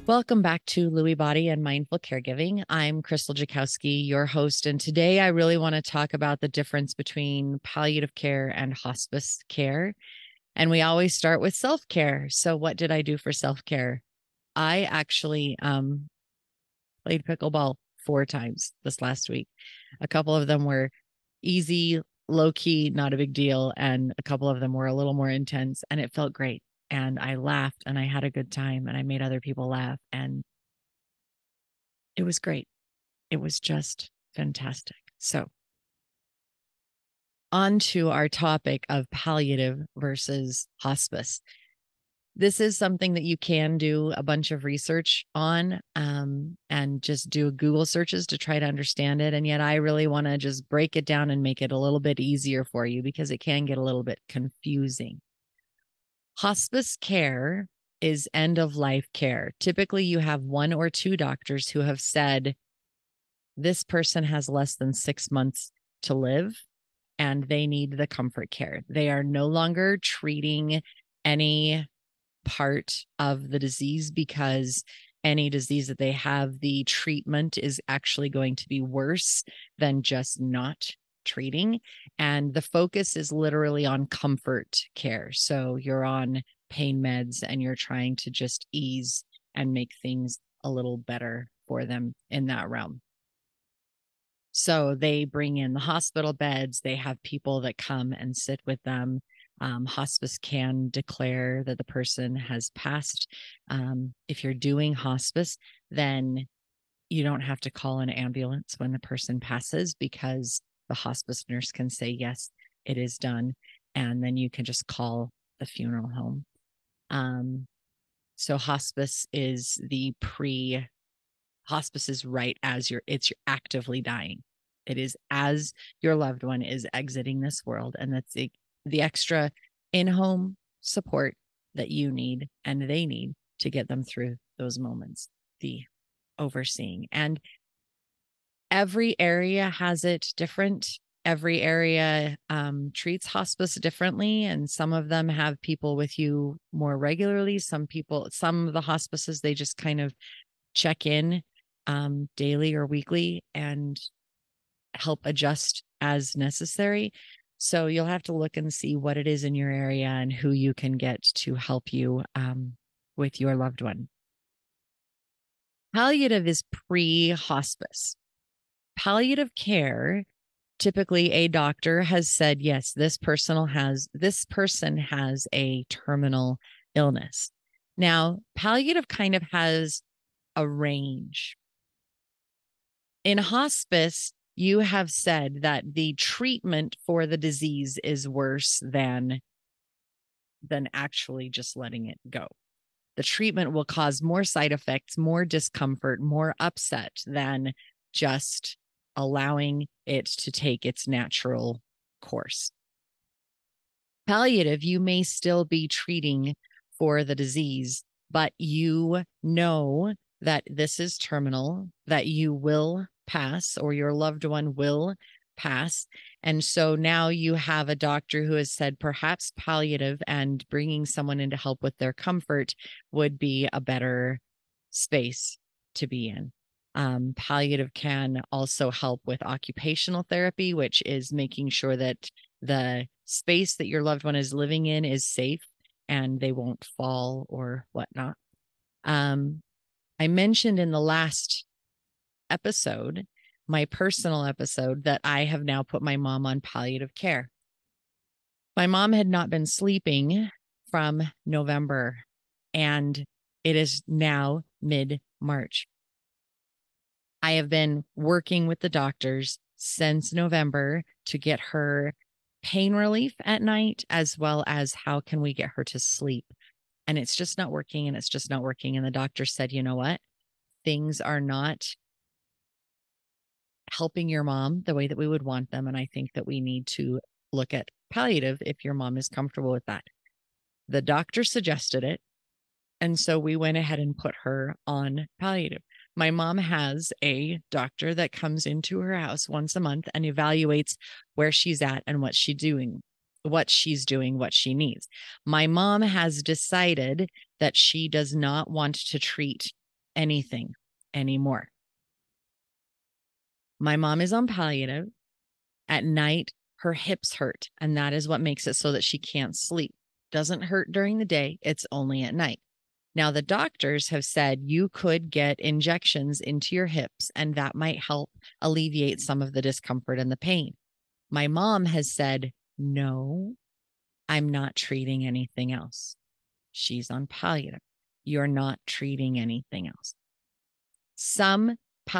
Welcome back to Lewy Body and Mindful Caregiving. I'm Crystal Jakowski, your host, and today I really want to talk about the difference between palliative care and hospice care. And we always start with self-care. So what did I do for self-care? I actually played pickleball 4 times this last week. A couple of them were easy, low key, not a big deal. And a couple of them were a little more intense, and it felt great. And I laughed and I had a good time and I made other people laugh. And it was great. It was just fantastic. So, on to our topic of palliative versus hospice. This is something that you can do a bunch of research on and just do Google searches to try to understand it. And yet, I really want to just break it down and make it a little bit easier for you because it can get a little bit confusing. Hospice care is end of life care. Typically, you have 1 or 2 doctors who have said, this person has less than 6 months to live and they need the comfort care. They are no longer treating any part of the disease because any disease that they have, the treatment is actually going to be worse than just not treating. And the focus is literally on comfort care. So you're on pain meds and you're trying to just ease and make things a little better for them in that realm. So they bring in the hospital beds. They have people that come and sit with them. Hospice can declare that the person has passed. If you're doing hospice, then you don't have to call an ambulance when the person passes because the hospice nurse can say, yes, it is done. And then you can just call the funeral home. So hospice is hospice is right as you're actively dying. It is as your loved one is exiting this world. And that's the extra in-home support that you need and they need to get them through those moments, the overseeing. And every area has it different. Every area treats hospice differently. And some of them have people with you more regularly. Some of the hospices, they just kind of check in daily or weekly and help adjust as necessary. So you'll have to look and see what it is in your area and who you can get to help you with your loved one. Palliative is pre-hospice. Palliative care, typically a doctor has said, yes, this person has a terminal illness. Now, palliative kind of has a range. In hospice, you have said that the treatment for the disease is worse than actually just letting it go. The treatment will cause more side effects, more discomfort, more upset than just allowing it to take its natural course. Palliative, you may still be treating for the disease, but you know that this is terminal, that you will pass or your loved one will pass. And so now you have a doctor who has said perhaps palliative and bringing someone in to help with their comfort would be a better space to be in. Palliative can also help with occupational therapy, which is making sure that the space that your loved one is living in is safe and they won't fall or whatnot. I mentioned in the last episode, my personal episode, that I have now put my mom on palliative care. My mom had not been sleeping from November, and it is now mid-March. I have been working with the doctors since November to get her pain relief at night, as well as how can we get her to sleep. And it's just not working, and it's just not working. And the doctor said, you know what? Things are not helping your mom the way that we would want them. And I think that we need to look at palliative if your mom is comfortable with that. The doctor suggested it. And so we went ahead and put her on palliative. My mom has a doctor that comes into her house once a month and evaluates where she's at and what she's doing, what she needs. My mom has decided that she does not want to treat anything anymore. My mom is on palliative. At night, her hips hurt, and that is what makes it so that she can't sleep. Doesn't hurt during the day, it's only at night. Now, the doctors have said you could get injections into your hips, and that might help alleviate some of the discomfort and the pain. My mom has said, no, I'm not treating anything else. She's on palliative. You're not treating anything else. Sometimes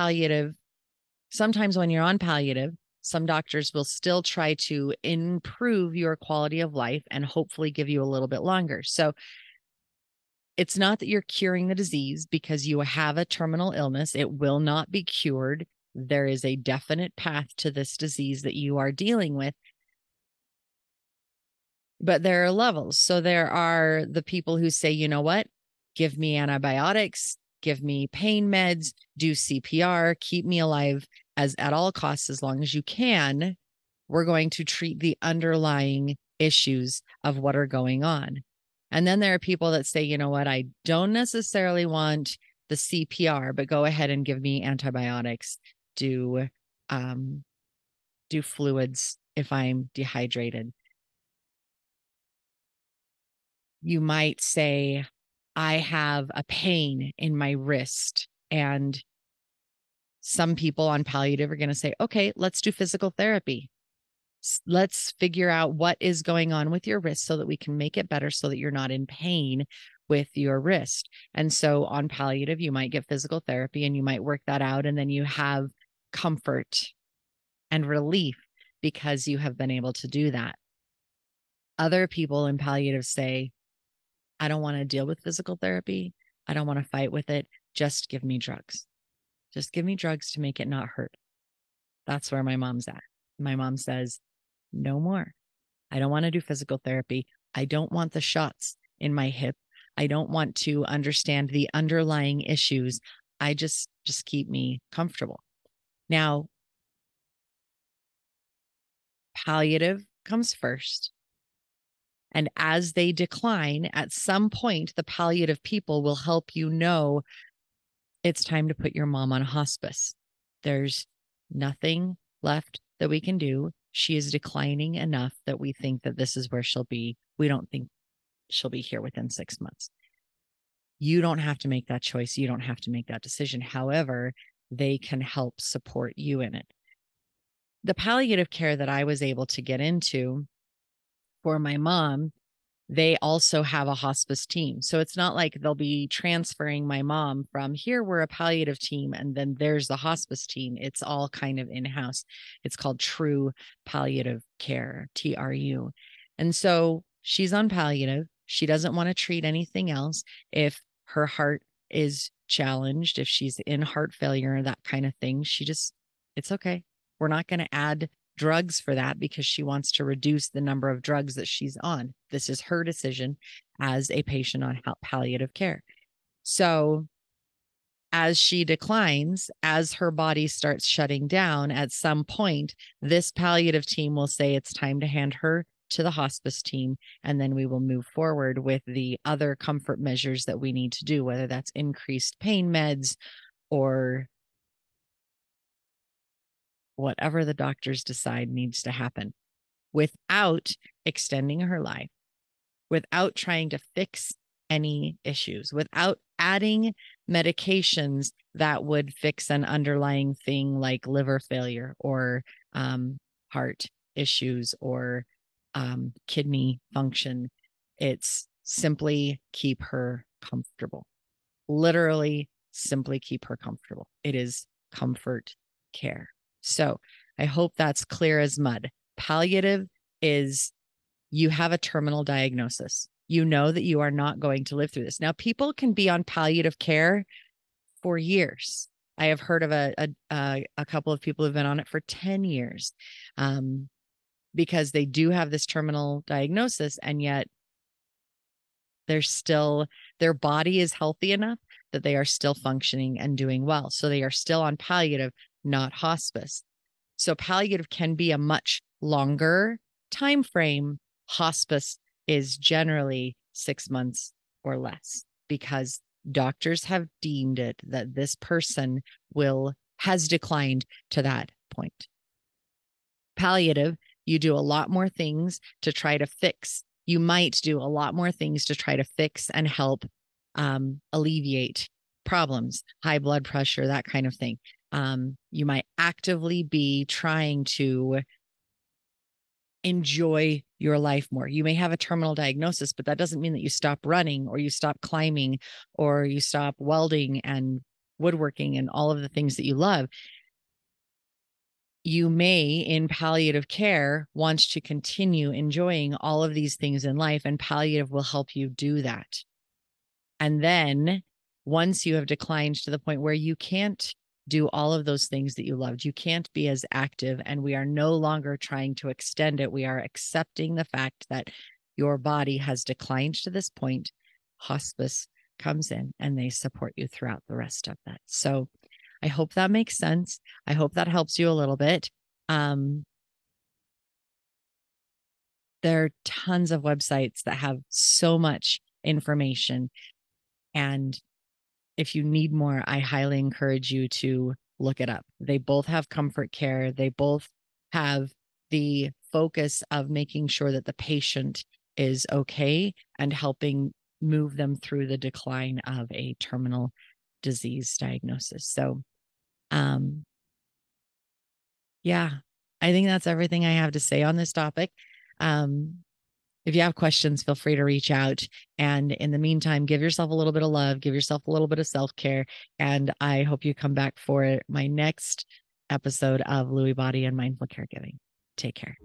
when you're on palliative, some doctors will still try to improve your quality of life and hopefully give you a little bit longer. So it's not that you're curing the disease because you have a terminal illness. It will not be cured. There is a definite path to this disease that you are dealing with. But there are levels. So there are the people who say, you know what? Give me antibiotics, give me pain meds, do CPR, keep me alive as at all costs as long as you can. We're going to treat the underlying issues of what are going on. And then there are people that say, you know what, I don't necessarily want the CPR, but go ahead and give me antibiotics, do fluids if I'm dehydrated. You might say, I have a pain in my wrist. And some people on palliative are going to say, okay, let's do physical therapy. Let's figure out what is going on with your wrist so that we can make it better so that you're not in pain with your wrist. And so on palliative, you might get physical therapy and you might work that out. And then you have comfort and relief because you have been able to do that. Other people in palliative say, I don't want to deal with physical therapy. I don't want to fight with it. Just give me drugs. Just give me drugs to make it not hurt. That's where my mom's at. My mom says, no more. I don't want to do physical therapy. I don't want the shots in my hip. I don't want to understand the underlying issues. I just keep me comfortable. Now, palliative comes first. And as they decline, at some point, the palliative people will help you know it's time to put your mom on hospice. There's nothing left that we can do. She is declining enough that we think that this is where she'll be. We don't think she'll be here within 6 months. You don't have to make that choice. You don't have to make that decision. However, they can help support you in it. The palliative care that I was able to get into for my mom, they also have a hospice team. So it's not like they'll be transferring my mom from here, we're a palliative team, and then there's the hospice team. It's all kind of in-house. It's called True Palliative Care, TRU. And so she's on palliative. She doesn't want to treat anything else. If her heart is challenged, if she's in heart failure, that kind of thing, it's okay. We're not going to add drugs for that because she wants to reduce the number of drugs that she's on. This is her decision as a patient on palliative care. So as she declines, as her body starts shutting down, at some point, this palliative team will say it's time to hand her to the hospice team. And then we will move forward with the other comfort measures that we need to do, whether that's increased pain meds or whatever the doctors decide needs to happen, without extending her life, without trying to fix any issues, without adding medications that would fix an underlying thing like liver failure or heart issues or kidney function. It's simply keep her comfortable. Literally, simply keep her comfortable. It is comfort care. So I hope that's clear as mud. Palliative is you have a terminal diagnosis. You know that you are not going to live through this. Now, people can be on palliative care for years. I have heard of a couple of people who've been on it for 10 years because they do have this terminal diagnosis, and yet their body is healthy enough that they are still functioning and doing well. So they are still on palliative, not hospice. So palliative can be a much longer time frame. Hospice is generally 6 months or less because doctors have deemed it that this person has declined to that point. Palliative, you do a lot more things to try to fix. You might do a lot more things to try to fix and help alleviate problems, high blood pressure, that kind of thing. You might actively be trying to enjoy your life more. You may have a terminal diagnosis, but that doesn't mean that you stop running or you stop climbing or you stop welding and woodworking and all of the things that you love. You may, in palliative care, want to continue enjoying all of these things in life, and palliative will help you do that. And then once you have declined to the point where you can't do all of those things that you loved, you can't be as active, and we are no longer trying to extend it. We are accepting the fact that your body has declined to this point. Hospice comes in and they support you throughout the rest of that. So I hope that makes sense. I hope that helps you a little bit. There are tons of websites that have so much information. And if you need more, I highly encourage you to look it up. They both have comfort care. They both have the focus of making sure that the patient is okay and helping move them through the decline of a terminal disease diagnosis. So, yeah, I think that's everything I have to say on this topic. If you have questions, feel free to reach out. And in the meantime, give yourself a little bit of love, give yourself a little bit of self-care. And I hope you come back for my next episode of Lewy Body and Mindful Caregiving. Take care.